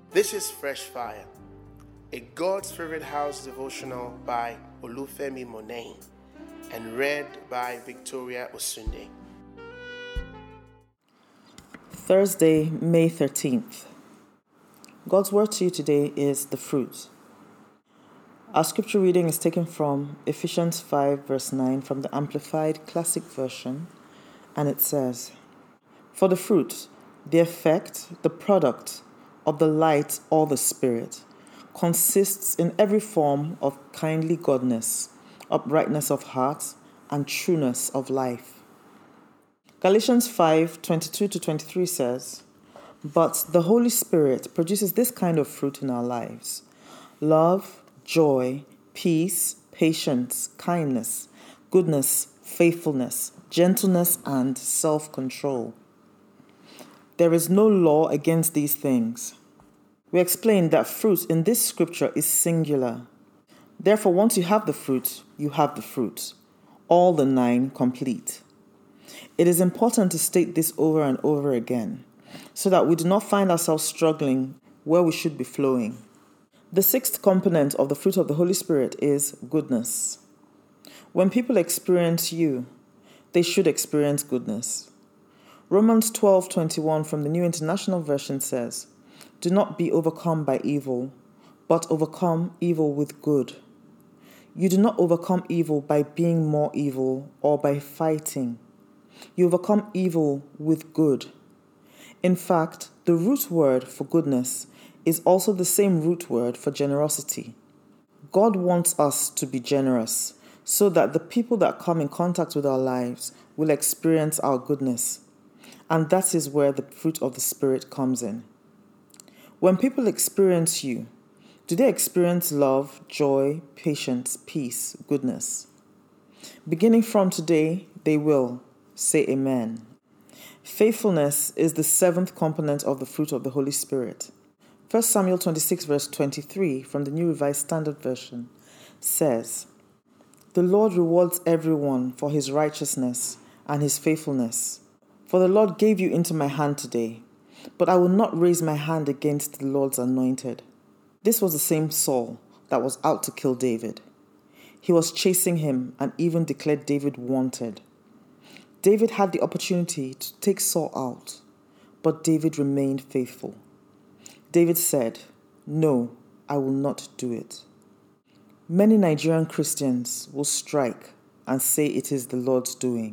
This is Fresh Fire, a God's Favorite House devotional by Olufemi Monet and read by Victoria Osunde. Thursday, May 13th. God's word to you today is the fruit. Our scripture reading is taken from Ephesians 5 verse 9 from the Amplified Classic Version, and it says, "For the fruit, the effect, the product of the light or the Spirit, consists in every form of kindly goodness, uprightness of heart, and trueness of life." Galatians 5:22-23 says, "But the Holy Spirit produces this kind of fruit in our lives: love, joy, peace, patience, kindness, goodness, faithfulness, gentleness, and self-control. There is no law against these things." We explained that fruit in this scripture is singular. Therefore, once you have the fruit, you have the fruit, all the 9 complete. It is important to state this over and over again, so that we do not find ourselves struggling where we should be flowing. The 6th component of the fruit of the Holy Spirit is goodness. When people experience you, they should experience goodness. Romans 12:21 from the New International Version says, "Do not be overcome by evil, but overcome evil with good." You do not overcome evil by being more evil or by fighting. You overcome evil with good. In fact, the root word for goodness is also the same root word for generosity. God wants us to be generous so that the people that come in contact with our lives will experience our goodness. And that is where the fruit of the Spirit comes in. When people experience you, do they experience love, joy, patience, peace, goodness? Beginning from today, they will. Say amen. Faithfulness is the 7th component of the fruit of the Holy Spirit. 1 Samuel 26 verse 23 from the New Revised Standard Version says, "The Lord rewards everyone for his righteousness and his faithfulness. For the Lord gave you into my hand today, but I will not raise my hand against the Lord's anointed." This was the same Saul that was out to kill David. He was chasing him and even declared David wanted. David had the opportunity to take Saul out, but David remained faithful. David said, "No, I will not do it." Many Nigerian Christians will strike and say it is the Lord's doing.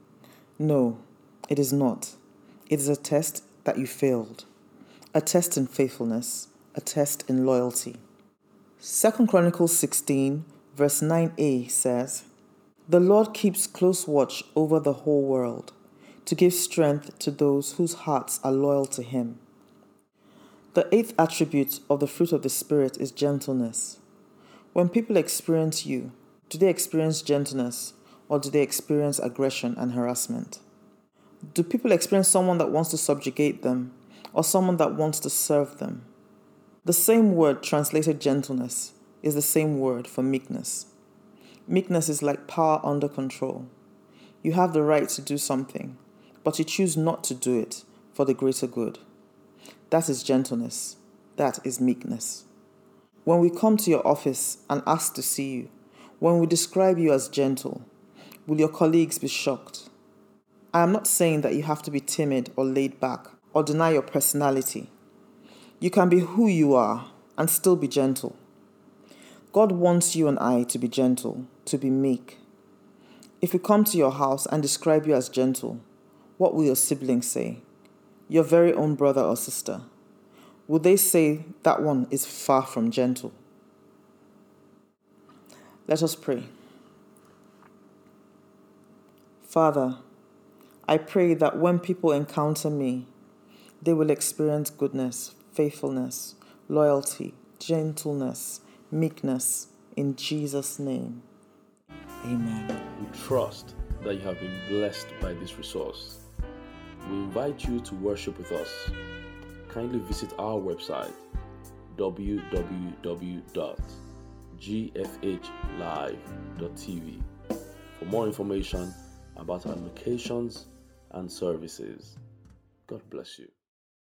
No, it is not. It is a test that you failed. A test in faithfulness, a test in loyalty. 2 Chronicles 16 verse 9a says, "The Lord keeps close watch over the whole world, to give strength to those whose hearts are loyal to him." The 8th attribute of the fruit of the Spirit is gentleness. When people experience you, do they experience gentleness or do they experience aggression and harassment? Do people experience someone that wants to subjugate them or someone that wants to serve them? The same word translated gentleness is the same word for meekness. Meekness is like power under control. You have the right to do something, but you choose not to do it for the greater good. That is gentleness. That is meekness. When we come to your office and ask to see you, when we describe you as gentle, will your colleagues be shocked? I am not saying that you have to be timid or laid back or deny your personality. You can be who you are and still be gentle. God wants you and I to be gentle, to be meek. If we come to your house and describe you as gentle, what will your siblings say? Your very own brother or sister? Will they say that one is far from gentle? Let us pray. Father, I pray that when people encounter me, they will experience goodness, faithfulness, loyalty, gentleness, meekness, in Jesus' name. Amen. We trust that you have been blessed by this resource. We invite you to worship with us. Kindly visit our website www.gfhlive.tv for more information about our locations and services. God bless you.